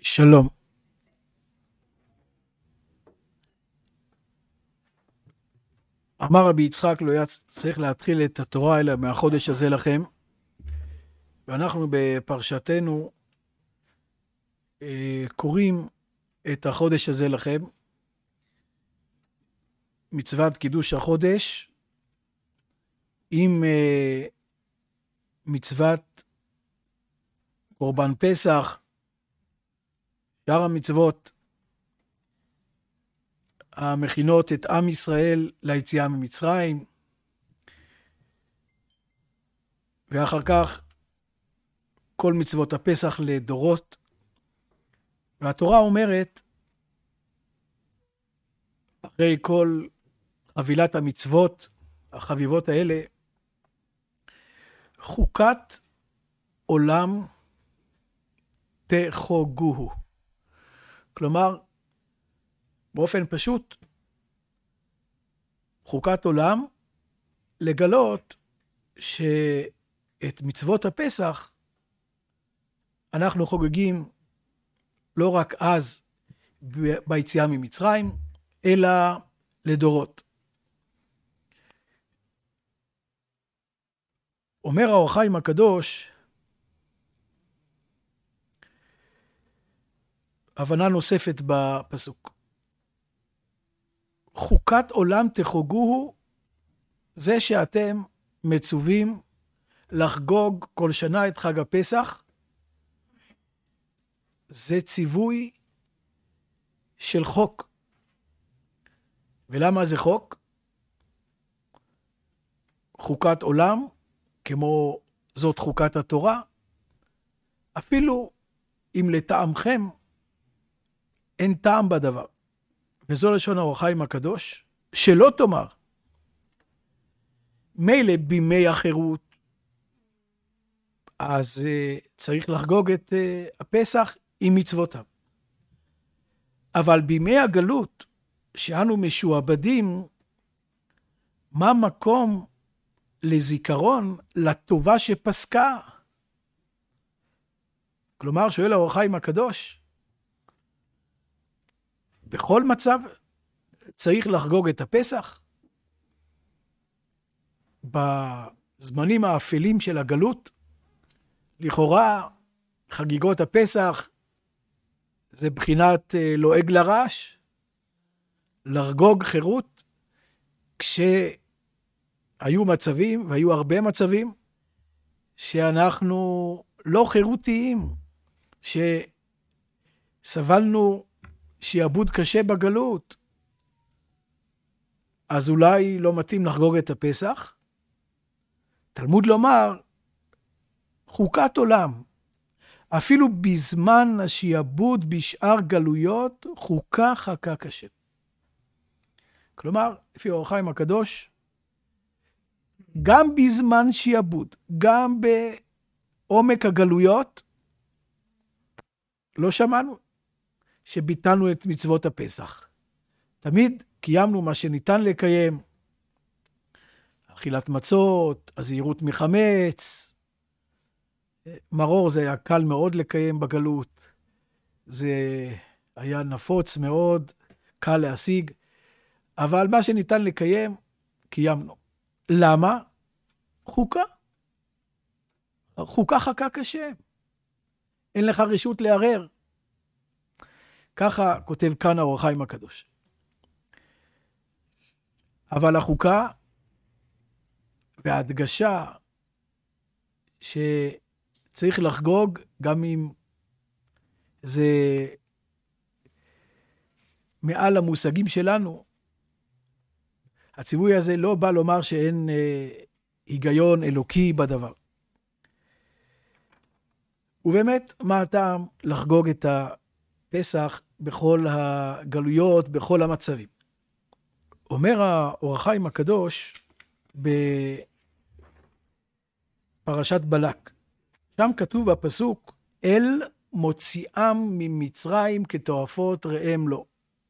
שלום. אמר רבי יצחק, לא היה צריך להתחיל את התורה אלא מהחודש הזה לכם. ואנחנו בפרשתנו קוראים את החודש הזה לכם. מצוות קידוש החודש עם מצוות קורבן פסח, שאר המצוות המכינות את עם ישראל ליציאה ממצרים, ואחר כך כל מצוות הפסח לדורות. והתורה אומרת, אחרי כל חבילת המצוות החביבות האלה, חוקת עולם תחוגוהו. כלומר, באופן פשוט, חוקת עולם לגלות שאת מצוות הפסח אנחנו חוגגים לא רק אז ביציאה ממצרים, אלא לדורות. אומר האור החיים הקדוש, הבנה נוספת בפסוק. חוקת עולם תחוגוהו, זה שאתם מצווים לחגוג כל שנה את חג הפסח, זה ציווי של חוק. ולמה זה חוק? חוקת עולם, כמו זאת חוקת התורה, אפילו אם לטעמכם אין טעם בדבר. וזו לשון האור החיים הקדוש, שלא תאמר, מילא בימי החירות, אז צריך לחגוג את הפסח עם מצוותיו. אבל בימי הגלות, שאנו משועבדים, מה מקום לזיכרון לטובה שפסקה? כלומר, שואל האור החיים הקדוש, בכל מצב צריך לחגוג את הפסח? בזמנים האפלים של הגלות, לכאורה חגיגות הפסח זה בחינת לועג לרש, לחגוג חירות, כשהיו מצבים, והיו הרבה מצבים, שאנחנו לא חירותיים, שסבלנו שיעבוד קשה בגלות, אז אולי לא מתאים לחגוג את הפסח. תלמוד לומר, חוקת עולם, אפילו בזמן השיעבוד בשאר גלויות, חוקה חקה קשה. כלומר, לפי האור החיים הקדוש, גם בזמן שיעבוד, גם בעומק הגלויות, לא שמענו שביטלנו את מצוות הפסח. תמיד קיימנו מה שניתן לקיים, אכילת מצות, הזהירות מחמץ, מרור זה היה קל מאוד לקיים בגלות, זה היה נפוץ מאוד, קל להשיג, אבל מה שניתן לקיים, קיימנו. למה? חוקה. חוקה חקה קשה. אין לך רשות לערער. ככה כותב כאן האור החיים הקדוש. אבל החוקה וההדגשה שצריך לחגוג, גם אם זה מעל המושגים שלנו, הציווי הזה לא בא לומר שאין היגיון אלוקי בדבר. ובאמת, מה הטעם לחגוג את הפסח בכל הגלויות, בכל המצבים? אומר האור החיים הקדוש בפרשת בלק, שם כתוב בפסוק, אל מוציאם ממצרים כתועפות ראם לו.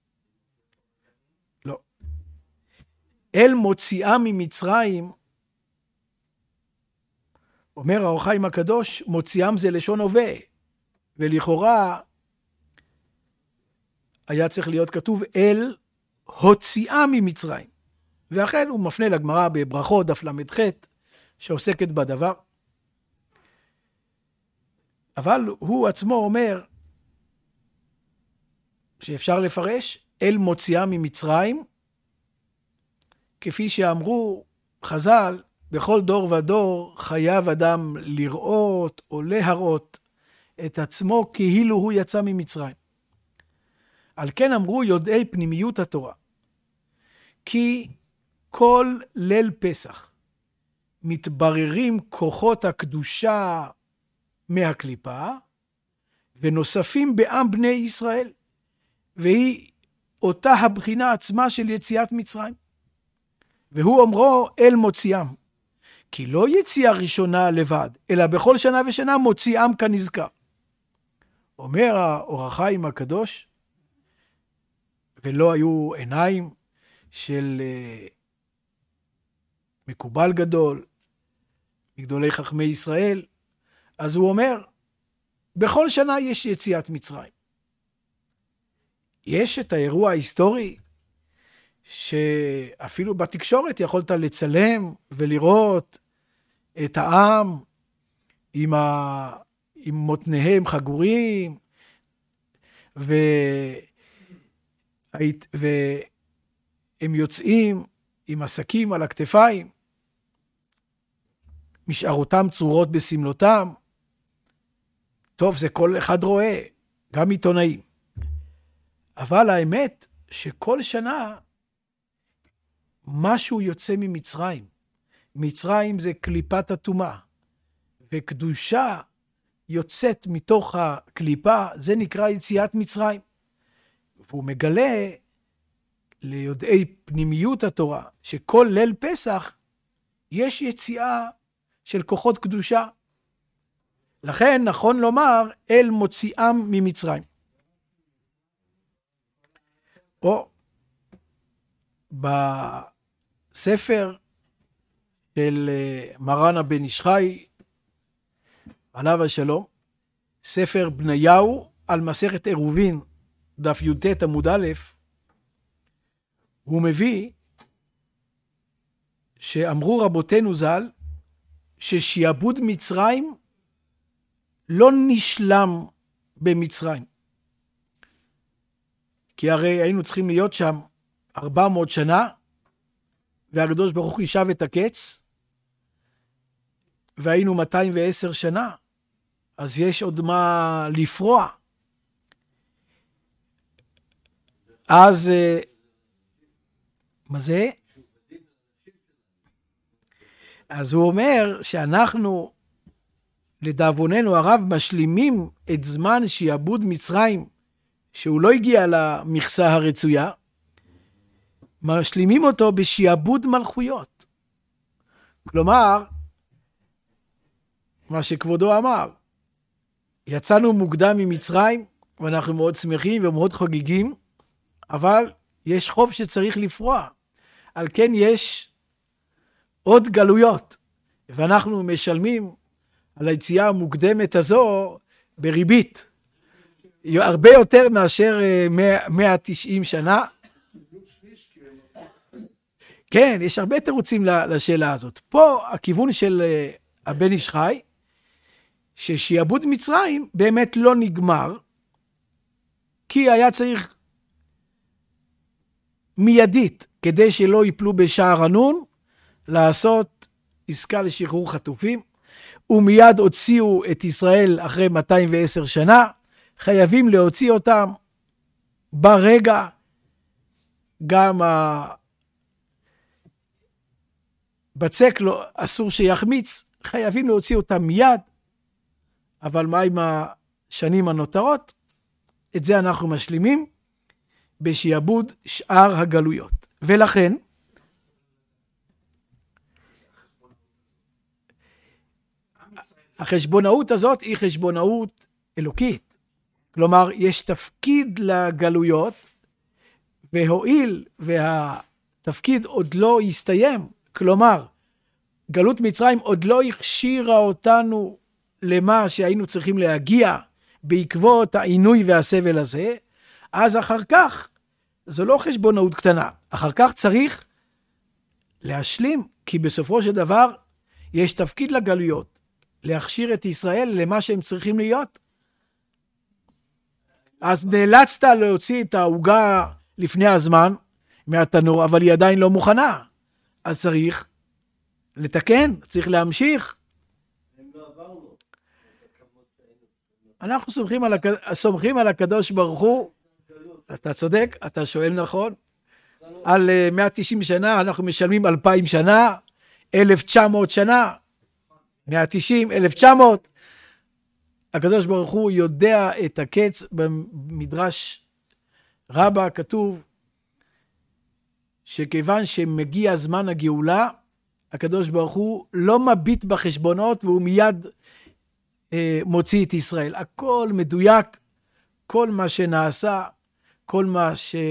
לא. אל מוציאם ממצרים, אומר האור החיים הקדוש, מוציאם זה לשון הווה, ולכאורה היה צריך להיות כתוב אל הוציאה ממצרים. ואכן הוא מפנה לגמרא בברכות דף ל"ח שעוסקת בדבר. אבל הוא עצמו אומר שאפשר לפרש אל מוציאה ממצרים, כפי שאמרו חז"ל, בכל דור ודור חייב אדם לראות או להראות את עצמו כאילו הוא יצא ממצרים. על כן אמרו יודעי פנימיות התורה, כי כל ליל פסח מתבררים כוחות הקדושה מהקליפה, ונוספים בעם בני ישראל, והיא אותה הבחינה עצמה של יציאת מצרים. והוא אומרו אל מוציאם, כי לא יציאה ראשונה לבד, אלא בכל שנה ושנה מוציאם כנזכר. אומר האור החיים הקדוש, ולא היו עיניים של מקובל גדול, מגדולי חכמי ישראל, אז הוא אומר, בכל שנה יש יציאת מצרים. יש את האירוע ההיסטורי, שאפילו בתקשורת יכולת לצלם ולראות את העם עם מותניהם חגורים, והם יוצאים עם עסקים על הכתפיים, משארותם צרורות בסמלותם. טוב, זה כל אחד רואה, גם עיתונאים. אבל האמת שכל שנה משהו יוצא ממצרים. מצרים זה קליפת הטומאה, וקדושה יוצאת מתוך הקליפה, זה נקרא יציאת מצרים. והוא מגלה ליודעי פנימיות התורה, שכל ליל פסח יש יציאה של כוחות קדושה. לכן נכון לומר אל מוציאם ממצרים. או בספר של מרן הבן איש חי, עליו השלום, ספר בניהו על מסכת עירובין, דף י"ט עמוד א', הוא מביא שאמרו רבותינו ז"ל, ששיעבוד מצרים לא נשלם במצרים. כי הרי היינו צריכים להיות שם 400 שנה, והקדוש ברוך הוא יישב את הקץ, והיינו 210 שנה, אז יש עוד מה לפרוע. אז, מה זה? אז הוא אומר שאנחנו, לדאבוננו הרב, משלימים את זמן שיעבוד מצרים, שהוא לא הגיע למכסה הרצויה, משלימים אותו בשיעבוד מלכויות. כלומר, מה שכבודו אמר, יצאנו מוקדם ממצרים, ואנחנו מאוד שמחים ומאוד חוגגים, אבל יש חוב שצריך לפרוע. על כן יש עוד גלויות, ואנחנו משלמים על היציאה המוקדמת הזו בריבית, הרבה יותר מאשר 190 שנה. כן, יש הרבה תירוצים לשאלה הזאת. פה הכיוון של הבן איש חי, ששיעבוד מצרים באמת לא נגמר, כי היה צריך מיידית, כדי שלא ייפלו בשער הנון, לעשות עסקה לשחרור חטופים, ומיד הוציאו את ישראל אחרי 210 שנה, חייבים להוציא אותם ברגע, גם בצק לא, אסור שיחמיץ, חייבים להוציא אותם מיד, אבל מה עם השנים הנותרות? את זה אנחנו משלימים בשיעבוד שאר הגלויות. ולכן, החשבונאות הזאת היא חשבונאות אלוקית. כלומר, יש תפקיד לגלויות, והואיל והתפקיד עוד לא הסתיים, כלומר, גלות מצרים עוד לא הכשירה אותנו למה שהיינו צריכים להגיע בעקבות העינוי והסבל הזה, אז אחר כך, זו לא חשבונאות קטנה. אחר כך צריך להשלים, כי בסופו של דבר יש תפקיד לגלויות, להכשיר את ישראל למה שהם צריכים להיות. אז נאלצת להוציא את העוגה לפני הזמן מהתנור, אבל היא עדיין לא מוכנה. אז צריך לתקן, צריך להמשיך. אנחנו סומכים על הקדוש ברוך הוא. אתה צודק, אתה שואל נכון. על 190 שנה, אנחנו משלמים 2,000 שנה, 1,900 שנה, 190, 1,900. הקדוש ברוך הוא יודע את הקץ. במדרש רבה כתוב שכיוון שמגיע זמן הגאולה, הקדוש ברוך הוא לא מביט בחשבונות והוא מיד מוציא את ישראל. הכל מדויק, כל מה שנעשה, כל מה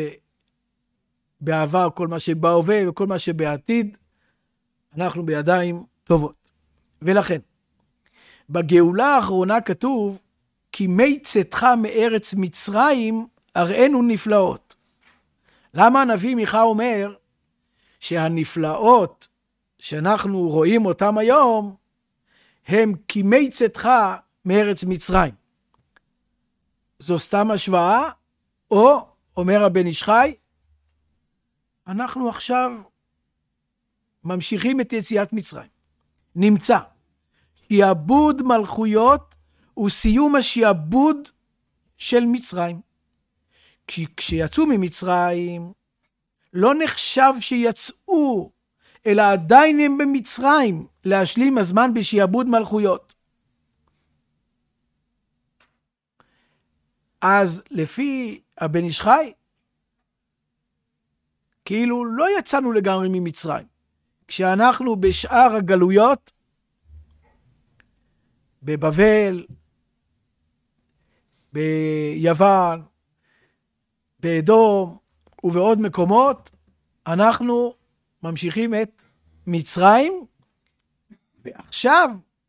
שבעבר, כל מה שבהווה וכל מה שבעתיד, אנחנו בידיים טובות. ולכן, בגאולה האחרונה כתוב, כי מי צאתך מארץ מצרים הראינו נפלאות. למה הנביא מיכה אומר שהנפלאות שאנחנו רואים אותם היום, הם כי מי צאתך מארץ מצרים? זו סתם השוואה, או, אומר הבן איש חי, אנחנו עכשיו ממשיכים את יציאת מצרים. נמצא, שיעבוד מלכויות הוא סיום השיעבוד של מצרים. כשיצאו ממצרים, לא נחשב שיצאו, אלא עדיין הם במצרים, להשלים הזמן בשיעבוד מלכויות. אז לפי הבן איש חי, כאילו לא יצאנו לגמרי ממצרים. כשאנחנו בשאר הגלויות, בבבל, ביוון, באדום ובעוד מקומות, אנחנו ממשיכים את מצרים, ועכשיו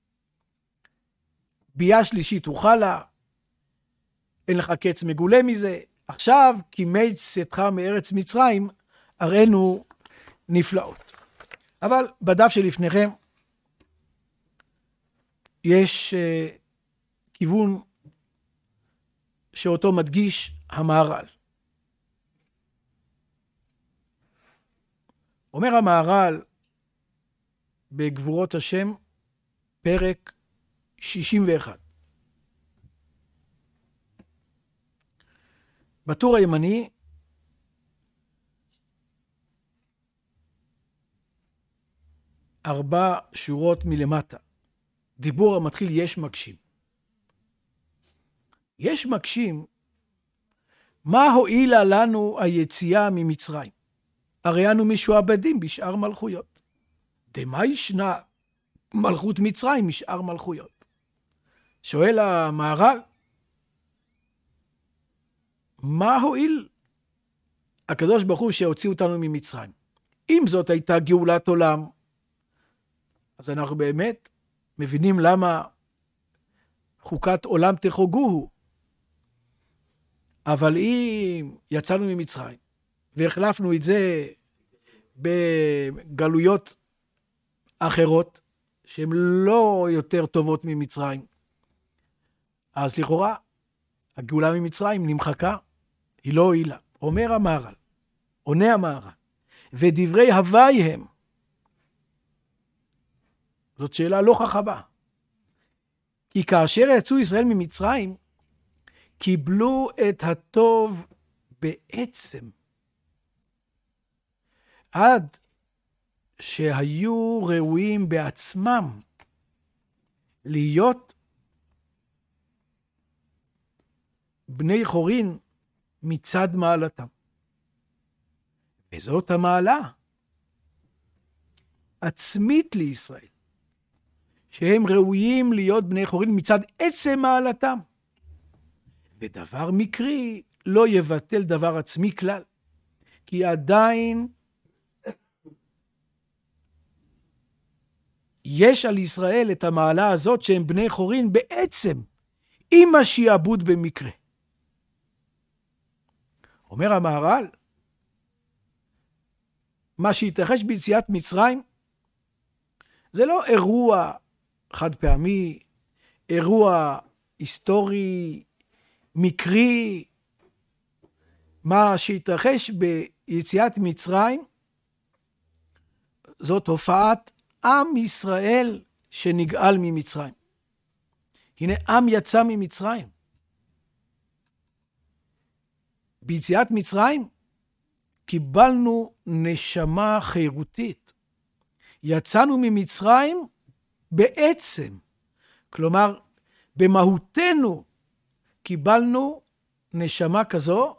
ביאה שלישית תוכל לה, אין לך קץ מגולה מזה. עכשיו כי מי צאתך מארץ מצרים הראינו נפלאות. אבל בדף שלפניכם יש כיוון שאותו מדגיש המהר"ל. אומר המהר"ל בגבורות השם, פרק 61. בטור הימני, ארבע שורות מלמטה. דיבור המתחיל יש מקשים. יש מקשים, מה הועילה לנו היציאה ממצרים? הרי אנו משועבדים בשאר מלכויות. דמה ישנה מלכות מצרים משאר מלכויות? שואל המהר"ל, מה הועיל הקדוש ברוך הוא שהוציא אותנו ממצרים? אם זאת הייתה גאולת עולם, אז אנחנו באמת מבינים למה חוקת עולם תחוגוהו. אבל אם יצאנו ממצרים והחלפנו את זה בגלויות אחרות שהן לא יותר טובות ממצרים, אז לכאורה הגאולה ממצרים נמחקה, היא לא הועילה. אומר המהר"ל, עונה המהר"ל, ודברי הווי הם. זאת שאלה לא חכמה. כי כאשר יצאו ישראל ממצרים, קיבלו את הטוב בעצם. עד שהיו ראויים בעצמם להיות בני חורין מצד מעלתם. וזאת המעלה עצמית לישראל, שהם ראויים להיות בני חורין מצד עצם מעלתם. ודבר מקרי לא יבטל דבר עצמי כלל, כי עדיין יש על ישראל את המעלה הזאת שהם בני חורין בעצם, עם השיעבוד במקרה. אומר המהר"ל, מה שהתרחש ביציאת מצרים, זה לא אירוע חד פעמי, אירוע היסטורי, מקרי. מה שהתרחש ביציאת מצרים, זאת הופעת עם ישראל שנגאל ממצרים. הנה עם יצא ממצרים. ביציאת מצרים קיבלנו נשמה חירותית. יצאנו ממצרים בעצם, כלומר במהותנו קיבלנו נשמה כזו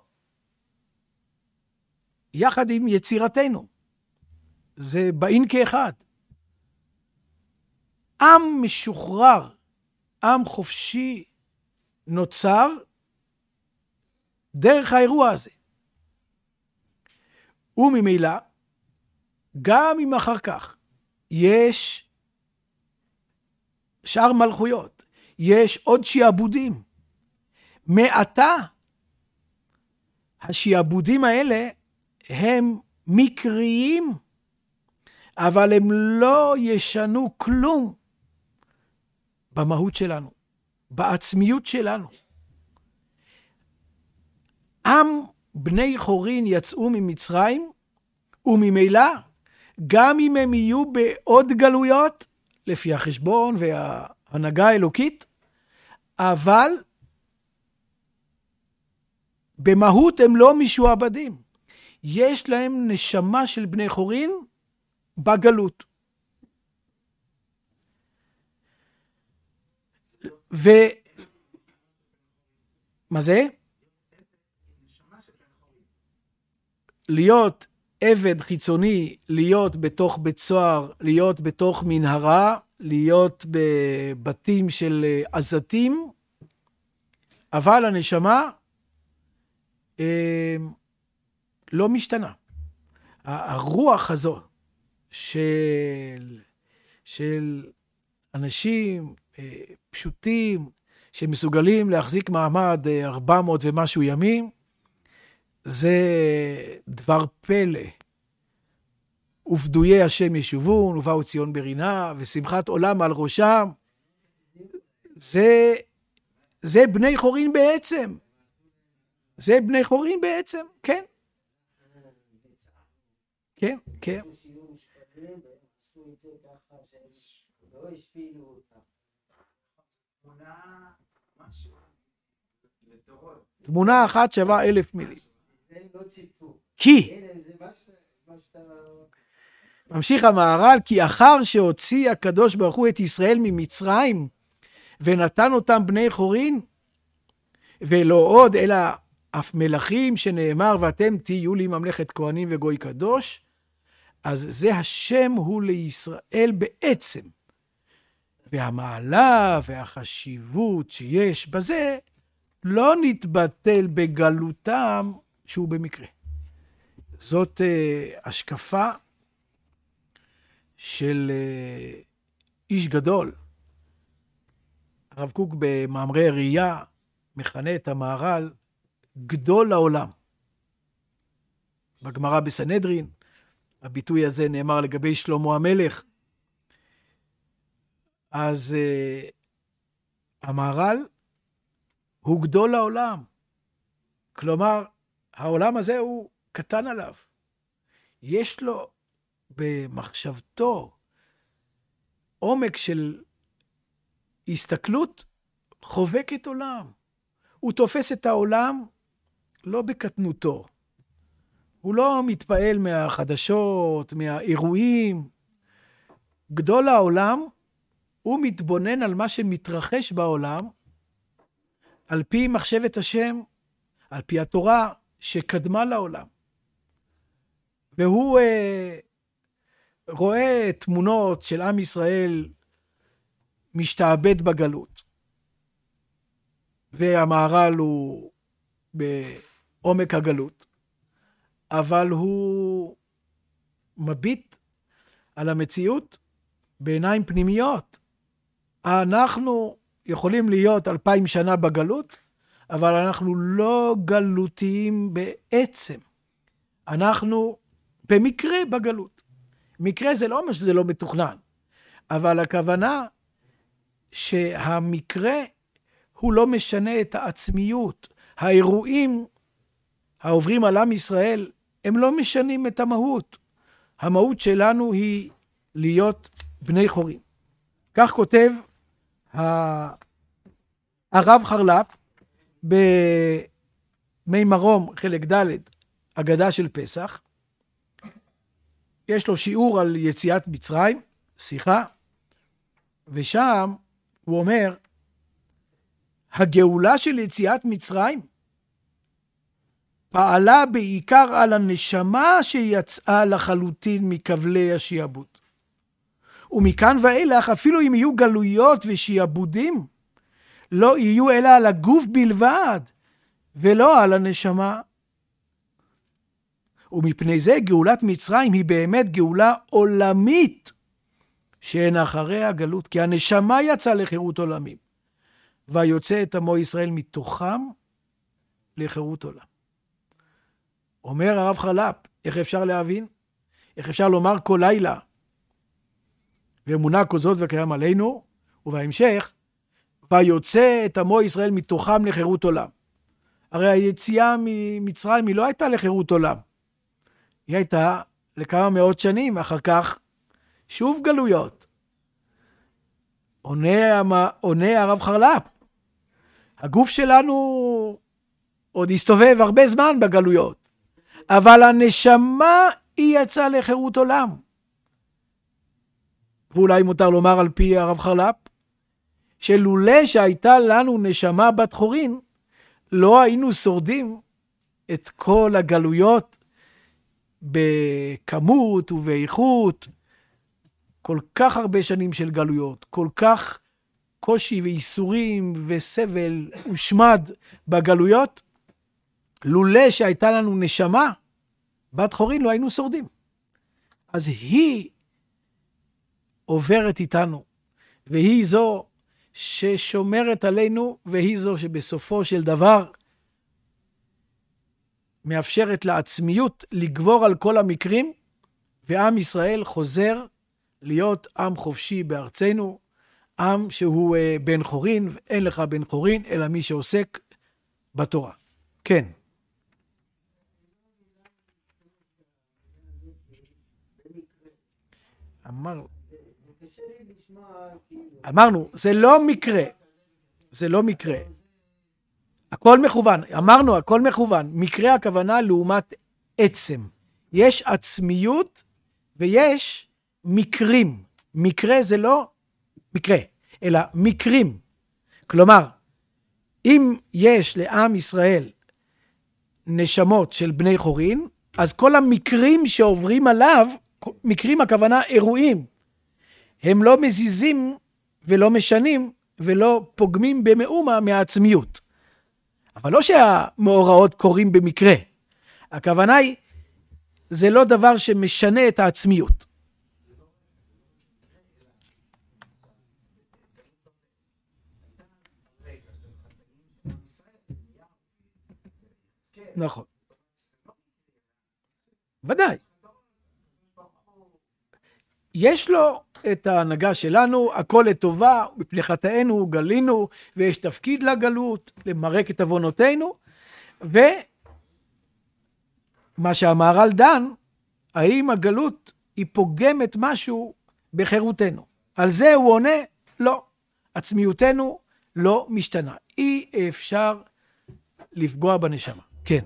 יחד עם יצירתנו. זה באין כאחד. עם משוחרר, עם חופשי נוצר דרך האירוע הזה. וממילא, גם אם אחר כך יש שאר מלכויות, יש עוד שיעבודים. מעתה, השיעבודים האלה הם מקריים, אבל הם לא ישנו כלום במהות שלנו, בעצמיות שלנו. עם בני חורין יצאו ממצרים, וממילא, גם אם הם יהיו בעוד גלויות, לפי החשבון וההנהגה האלוקית, אבל במהות הם לא משועבדים. יש להם נשמה של בני חורין בגלות. מה זה? להיות עבד חיצוני, להיות בתוך בית סוהר, להיות בתוך מנהרה, להיות בבתים של עזתים, אבל הנשמה לא משתנה. הרוח הזו של אנשים פשוטים שמסוגלים להחזיק מעמד 400 ומשהו ימים, זה דבר פלא. ופדויי השם ישובון, ובאו ציון ברינה, ושמחת עולם על ראשם. זה בני חורין בעצם. זה בני חורין בעצם, כן. כן, כן. תמונה אחת שווה 1,000 מילים. כי, ממשיך המהר"ל, כי אחר שהוציא הקדוש ברוך הוא את ישראל ממצרים, ונתן אותם בני חורין, ולא עוד, אלא אף מלכים שנאמר, ואתם תהיו לי ממלכת כהנים וגוי קדוש, אז זה השם הוא לישראל בעצם. והמעלה והחשיבות שיש בזה, לא נתבטל בגלותם שהוא במקרה. זאת השקפה של איש גדול. הרב קוק במאמרי ראייה מכנה את המהר"ל גדול העולם. בגמרא בסנהדרין, הביטוי הזה נאמר לגבי שלמה המלך. אז המהר"ל הוא גדול העולם. כלומר, העולם הזה הוא קטן עליו. יש לו במחשבתו עומק של הסתכלות חובקת עולם. הוא תופס את העולם לא בקטנותו. הוא לא מתפעל מהחדשות, מהאירועים. גדול העולם, הוא מתבונן על מה שמתרחש בעולם, על פי מחשבת השם, על פי התורה שקדמה לעולם. והוא רואה תמונות של עם ישראל משתעבד בגלות. והמהר"ל הוא בעומק הגלות. אבל הוא מביט על המציאות בעיניים פנימיות. אנחנו יכולים להיות 2000 שנה בגלות, אבל אנחנו לא גלותיים בעצם. אנחנו במקרה בגלות. מקרה זה לא אומר שזה לא מתוכנן, אבל הכוונה שהמקרה הוא לא משנה את העצמיות. האירועים העוברים על עם ישראל, הם לא משנים את המהות. המהות שלנו היא להיות בני חורין. כך כותב הרב חרל"פ במי מרום חלק ד' אגדה של פסח. יש לו שיעור על יציאת מצרים, שיחה, ושם הוא אומר, הגאולה של יציאת מצרים פעלה בעיקר על הנשמה שיצאה לחלוטין מכבלי השיעבוד. ומכאן ואילך, אפילו אם יהיו גלויות ושיעבודים, לא יהיו אלא על הגוף בלבד, ולא על הנשמה. ומפני זה גאולת מצרים היא באמת גאולה עולמית, שאין אחרי הגלות, כי הנשמה יצאה לחירות עולמים, ויוצא את עמו ישראל מתוכם לחירות עולם. אומר הרב חרל"פ, איך אפשר להבין? איך אפשר לומר כל לילה, ואמונה כזאת וקיים עלינו, ובהמשך, ויוצא את עמו ישראל מתוכם לחירות עולם. הרי היציאה ממצרים היא לא הייתה לחירות עולם, היא הייתה לכמה מאות שנים, אחר כך שוב גלויות. עונה הרב חרל"פ, הגוף שלנו עוד הסתובב הרבה זמן בגלויות, אבל הנשמה היא יצאה לחירות עולם. ואולי מותר לומר על פי הרב חרל"פ, שלולא שהייתה לנו נשמה בת חורין, לא היינו שורדים את כל הגלויות בכמות ובאיכות, כל כך הרבה שנים של גלויות, כל כך קושי ואיסורים וסבל ושמד בגלויות, לולא שהייתה לנו נשמה בת חורין לא היינו שורדים. אז היא עוברת איתנו, והיא זו ששומרת עלינו, והיא זו שבסופו של דבר מאפשרת לעצמיות לגבור על כל המקרים, ועם ישראל חוזר להיות עם חופשי בארצנו, עם שהוא בן חורין, ואין לך בן חורין, אלא מי שעוסק בתורה. כן. אמרנו, זה לא מקרה. זה לא מקרה. הכל מכוון. אמרנו, הכל מכוון. מקרה הכוונה לעומת עצם. יש עצמיות ויש מקרים. מקרה זה לא מקרה, אלא מקרים. כלומר, אם יש לעם ישראל נשמות של בני חורין, אז כל המקרים שעוברים עליו, מקרים הכוונה אירועים, הם לא מזיזים ולא משנים ולא פוגמים במאומה מהעצמיות. אבל לא שהמאורעות קורים במקרה. הכוונה היא, זה לא דבר שמשנה את העצמיות. נכון. ודאי. יש לו את ההנהגה שלנו, הכל לטובה, מפני חטאינו גלינו, ויש תפקיד לגלות, למרק את עוונותינו, ומה שהמהר"ל דן, האם הגלות היא פוגמת משהו בחירותנו. על זה הוא עונה, לא. עצמיותנו לא משתנה. אי אפשר לפגוע בנשמה. כן.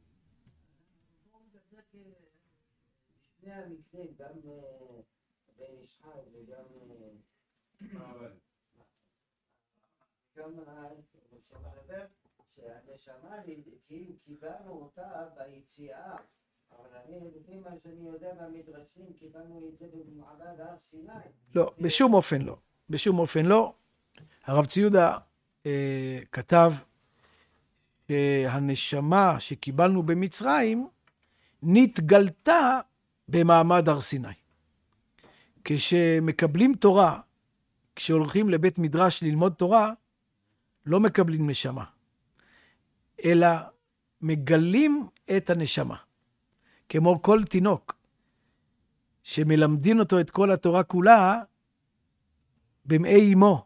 שהנשמה כאילו קיבלנו אותה ביציאה, אבל אני לפי מה שאני יודע במדרשים קיבלנו את זה במעמד הר סיני. לא, בשום אופן לא. בשום אופן לא. הרב ציודה כתב שהנשמה שקיבלנו במצרים נתגלתה במעמד הר סיני. כשמקבלים תורה, כשהולכים לבית מדרש ללמוד תורה, לא מקבלים נשמה, אלא מגלים את הנשמה. כמו כל תינוק, שמלמדים אותו את כל התורה כולה, במעי אמו.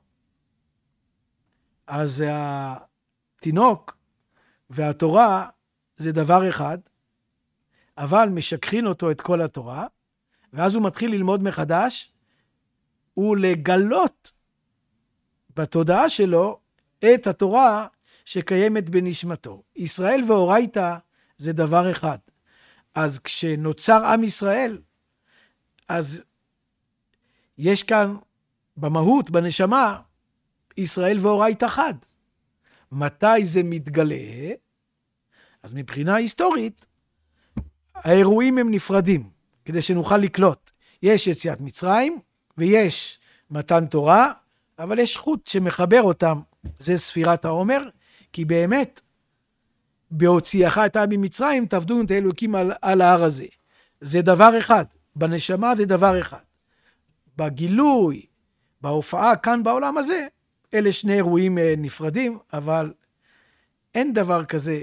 אז התינוק והתורה זה דבר אחד, אבל משכחין אותו את כל התורה, ואז הוא מתחיל ללמוד מחדש, ולגלות בתודעה שלו את התורה שקיימת בנשמתו. ישראל ואורייתא זה דבר אחד. אז כשנוצר עם ישראל, אז יש כאן במהות, בנשמה, ישראל ואורייתא חד. מתי זה מתגלה? אז מבחינה היסטורית, האירועים הם נפרדים, כדי שנוכל לקלוט. יש יציאת מצרים, ויש מתן תורה, אבל יש חוט שמחבר אותם, זה ספירת העומר, כי באמת, בהוציאך את העם ממצרים, תעבדו את האלוקים על ההר הזה. זה דבר אחד, בנשמה זה דבר אחד. בגילוי, בהופעה כאן בעולם הזה, אלה שני אירועים נפרדים, אבל אין דבר כזה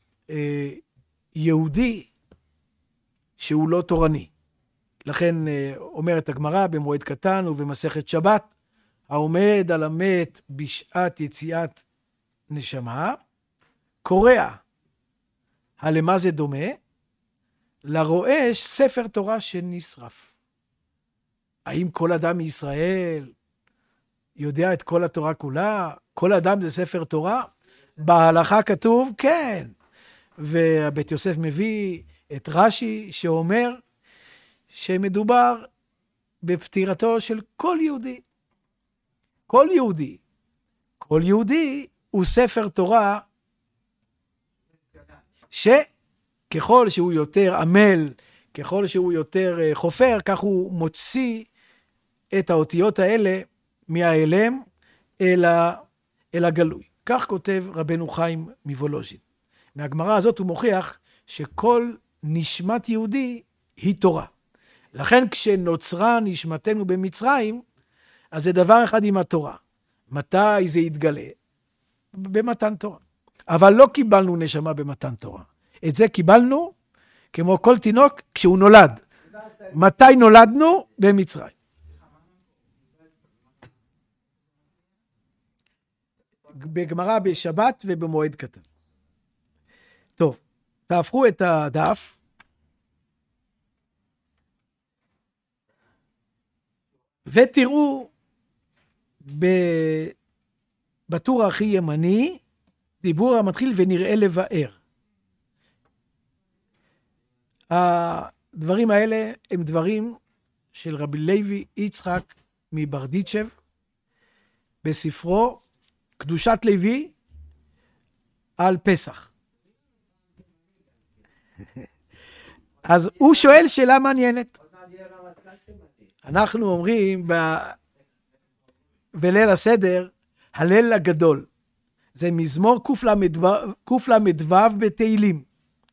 יהודי שהוא לא תורני. לכן אומרת הגמרא במועד קטן ובמסכת שבת, העומד על המת בשעת יציאת נשמה, קורע. הלמה זה דומה? לרועש ספר תורה שנשרף. האם כל אדם מישראל יודע את כל התורה כולה? כל אדם זה ספר תורה? בהלכה כתוב כן. ובית יוסף מביא את רש"י שאומר שמדובר בפטירתו של כל יהודי. כל יהודי. כל יהודי הוא ספר תורה שככל שהוא יותר עמל, ככל שהוא יותר חופר, כך הוא מוציא את האותיות האלה מהאלם אל הגלוי. כך כותב רבנו חיים מוולוז'ין. מהגמרא הזאת הוא מוכיח שכל נשמת יהודי היא תורה. לכן כשנוצרה נשמתנו במצרים, אז זה דבר אחד עם התורה. מתי זה יתגלה? במתן תורה. אבל לא קיבלנו נשמה במתן תורה. את זה קיבלנו כמו כל תינוק כשהוא נולד. מתי נולדנו? במצרים. בגמרא בשבת ובמועד קטן. טוב, תהפכו את הדף. ותראו בטור הכי ימני, דיבור המתחיל ונראה לבאר. הדברים האלה הם דברים של רבי לוי יצחק מברדיצ'ב, בספרו קדושת לוי על פסח. אז הוא שואל שאלה מעניינת. אנחנו אומרים בליל הסדר, הליל הגדול. זה מזמור קל"ו בתהילים.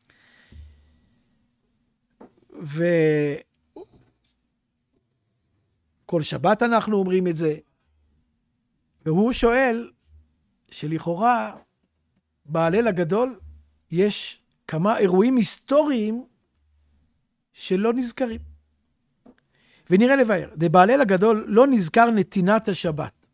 וכל שבת אנחנו אומרים את זה. והוא שואל שלכאורה בהליל הגדול יש כמה אירועים היסטוריים שלא נזכרים. ונראה לבאר, בהליל הגדול לא נזכר נתינת השבת.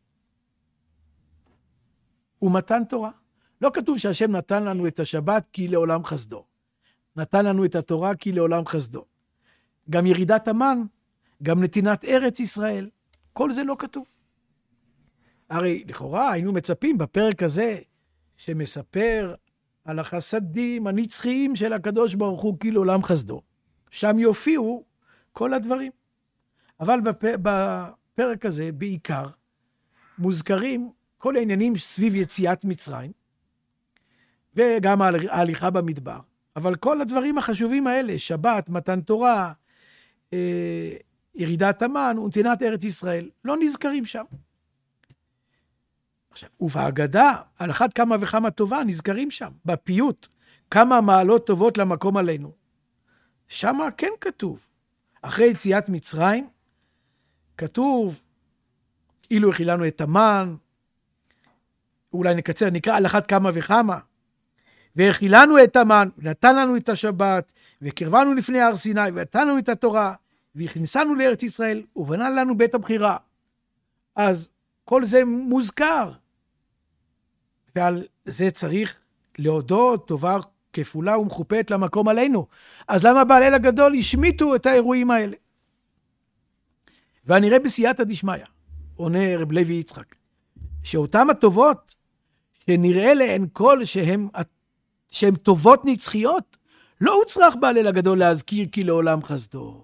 ומתן תורה. לא כתוב שהשם נתן לנו את השבת כי לעולם חסדו. נתן לנו את התורה כי לעולם חסדו. גם ירידת המן, גם נתינת ארץ ישראל, כל זה לא כתוב. הרי לכאורה היינו מצפים בפרק הזה שמספר על החסדים הנצחיים של הקדוש ברוך הוא כי לעולם חסדו. שם יופיעו כל הדברים. אבל בפרק הזה בעיקר מוזכרים כל העניינים סביב יציאת מצרים, וגם ההליכה במדבר. אבל כל הדברים החשובים האלה, שבת, מתן תורה, ירידת המן ונתינת ארץ ישראל, לא נזכרים שם. עכשיו, ובהגדה, על אחת כמה וכמה טובה, נזכרים שם. בפיוט, כמה מעלות טובות למקום עלינו. שם כן כתוב. אחרי יציאת מצרים, כתוב, אילו הכילנו את המן, אולי נקצר, נקרא על אחת כמה וכמה, והאכילנו את המן, ונתן לנו את השבת, וקרבנו לפני הר סיני, ונתן לנו את התורה, והכניסנו לארץ ישראל, ובנה לנו בית הבחירה. אז כל זה מוזכר, ועל זה צריך להודות, טובה כפולה ומכופלת למקום עלינו. אז למה בהלל הגדול השמיטו את האירועים האלה? ואני רואה בסייעתא דשמיא, עונה רב לוי יצחק, שאותם הטובות, שנראה להן כל שהן טובות נצחיות, לא הוצרך בהלל הגדול להזכיר כי לעולם חסדו.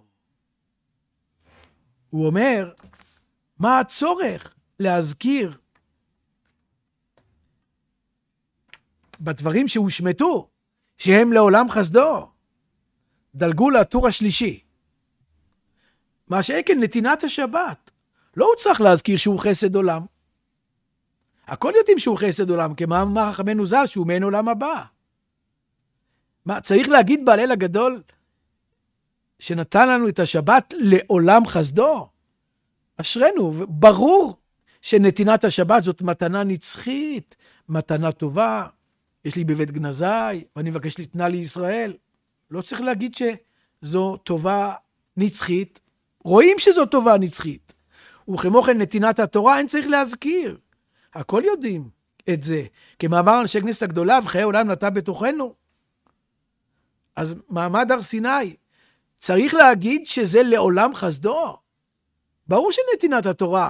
הוא אומר, מה הצורך להזכיר בדברים שהושמטו, שהם לעולם חסדו? דלגו לטור השלישי. מה שכן נתינת השבת, לא הוצרך להזכיר שהוא חסד עולם. הכל יודעים שהוא חסד עולם, כמאמר חכמנו ז"ל שהוא מעין עולם הבא. מה, צריך להגיד בהלל הגדול שנתן לנו את השבת לעולם חסדו? אשרנו, ברור שנתינת השבת זאת מתנה נצחית, מתנה טובה. יש לי בבית גנזי, ואני מבקש לתנה לישראל. לא צריך להגיד שזו טובה נצחית. רואים שזו טובה נצחית. וכמו כן נתינת התורה אין צריך להזכיר. הכל יודעים את זה. כמאמר אנשי כנסת הגדולה, וחיי עולם נטע בתוכנו. אז מעמד הר סיני, צריך להגיד שזה לעולם חסדו? ברור שנתינת התורה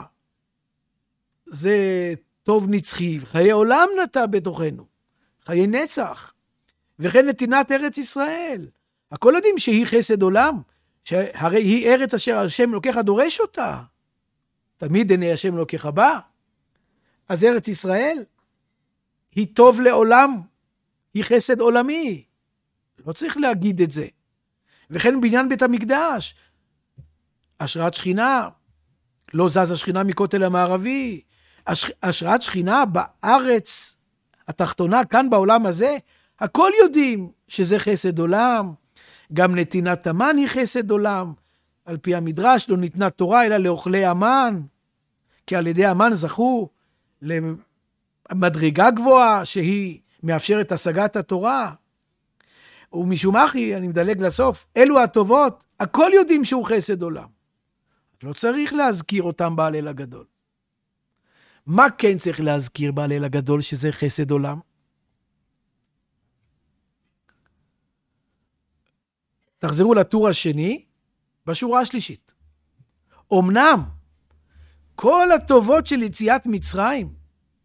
זה טוב נצחי, חיי עולם נטע בתוכנו, חיי נצח, וכן נתינת ארץ ישראל. הכל יודעים שהיא חסד עולם, שהרי היא ארץ אשר השם לוקח דורש אותה. תמיד עיני השם לוקח בא. אז ארץ ישראל היא טוב לעולם, היא חסד עולמי. לא צריך להגיד את זה. וכן בניין בית המקדש, השראת שכינה, לא זז השכינה מכותל המערבי, השראת שכינה בארץ התחתונה, כאן בעולם הזה, הכל יודעים שזה חסד עולם, גם נתינת המן היא חסד עולם, על פי המדרש לא ניתנה תורה אלא לאוכלי המן, כי על ידי המן זכו למדרגה גבוהה שהיא מאפשרת השגת התורה. ומשום אחי, אני מדלג לסוף, אלו הטובות, הכל יודעים שהוא חסד עולם. לא צריך להזכיר אותם בהלל הגדול. מה כן צריך להזכיר בהלל הגדול שזה חסד עולם? תחזרו לטור השני, בשורה השלישית. אמנם, כל הטובות של יציאת מצרים,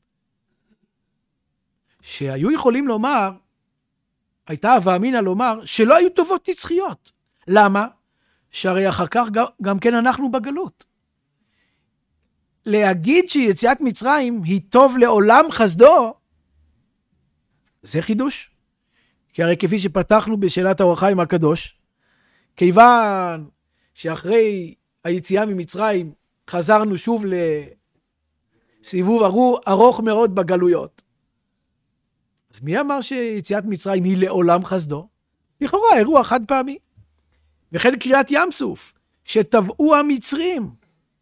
שהיו יכולים לומר, הייתה הווה אמינא לומר, שלא היו טובות נצחיות. למה? שהרי אחר כך גם כן אנחנו בגלות. להגיד שיציאת מצרים היא טוב לעולם חסדו, זה חידוש. כי הרי כפי שפתחנו בשאלת האור החיים הקדוש, כיוון שאחרי היציאה ממצרים חזרנו שוב לסיבוב ארוך מאוד בגלויות. אז מי אמר שיציאת מצרים היא לעולם חסדו? לכאורה אירוע חד פעמי. וכן קריאת ים סוף, שטבעו המצרים.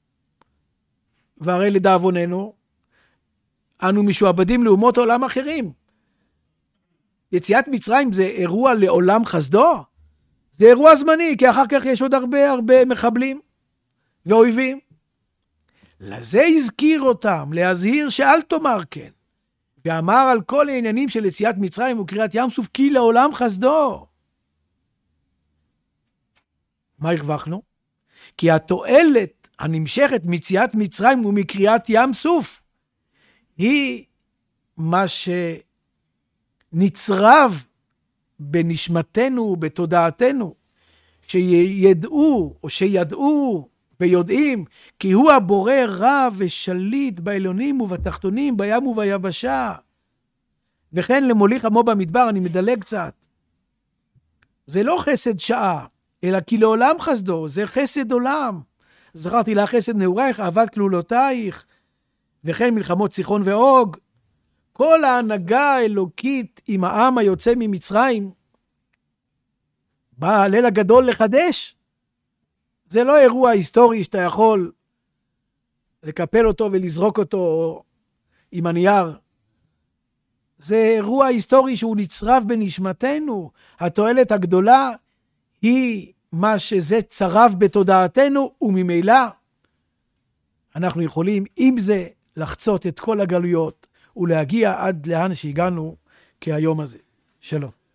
והרי לדאבוננו, אנו משועבדים לאומות עולם אחרים. יציאת מצרים זה אירוע לעולם חסדו? זה אירוע זמני, כי אחר כך יש עוד הרבה מחבלים ואויבים. לזה הזכיר אותם, להזהיר שאל תאמר כן. ואמר על כל העניינים של יציאת מצרים וקריאת ים סוף, כי לעולם חסדו. מה הרווחנו? כי התועלת הנמשכת מיציאת מצרים ומקריאת ים סוף, היא מה שנצרב בנשמתנו ובתודעתנו, שידעו או שידעו ויודעים, כי הוא הבורא רב ושליט בעליונים ובתחתונים, בים וביבשה. וכן למוליך עמו במדבר, אני מדלג קצת. זה לא חסד שעה, אלא כי לעולם חסדו, זה חסד עולם. זכרתי לה חסד נעורייך, אהבת כלולותייך, וכן מלחמות סיחון ואוג. כל ההנהגה האלוקית עם העם היוצא ממצרים, בא הלל הגדול לחדש. זה לא אירוע היסטורי שאתה יכול לקפל אותו ולזרוק אותו עם הנייר זה אירוע היסטורי שהוא נצרב בנשמתנו. התועלת הגדולה היא מה שזה צרב בתודעתנו, וממילא אנחנו יכולים עם זה לחצות את כל הגלויות ולהגיע עד לאן שהגענו כהיום הזה. שלום.